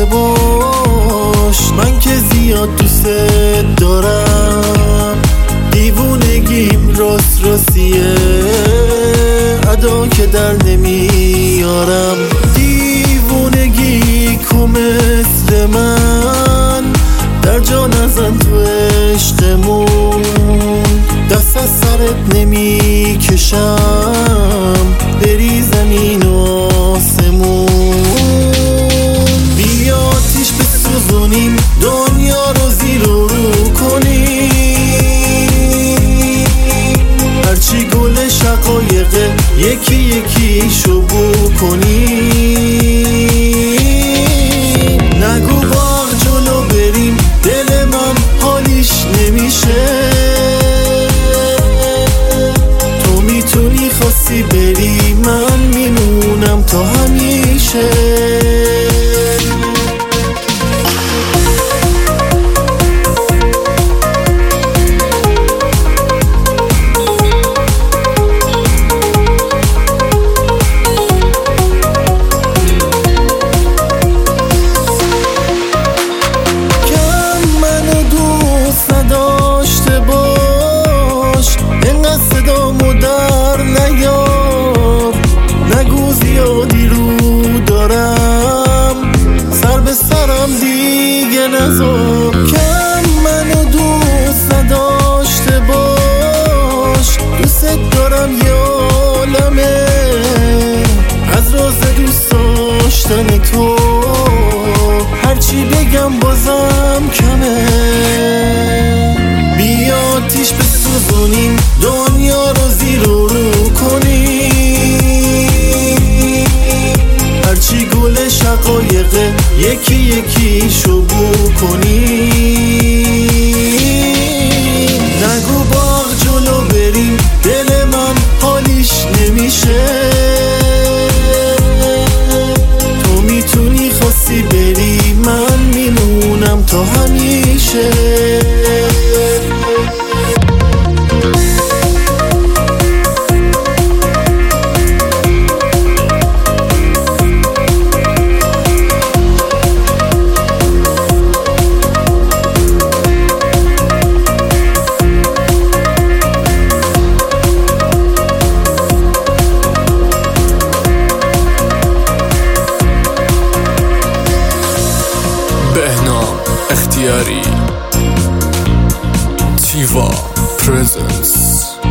باش، من که زیاد دوست دارم. دیوونگیم راست راستیه، ادا که در نمیارم. دیوونگی کو مثل من، در جا نزن تو عشقمون. دست از سرت نمی کشم، بری زمین و آسمون. بیا آتیش بسوزونیم، دنیا رو زیر و رو کنیم. هرچی گل شقایقه یکی یکی شو بو کنیم. نگو باغ جلو بریم، دل من حالیش نمیشه. تو میتونی خواستی بری، من میمونم تا همیشه. نذار کم منو دوست نداشته باش. دوست دارم یه عالمه از راز دوست داشتن تو. هرچی بگم بازم کمه. بیا آتیش بسوزونیم، دنیا رو زیر و رو کنیم. هرچی گل شقایقه یکی یکی شو بو کنیم. نگو باغ جلو بریم، دل من حالیش نمیشه. تو میتونی خواستی بری، من میمونم تا همیشه. بهنام اختیاری، تیوا پرزنس.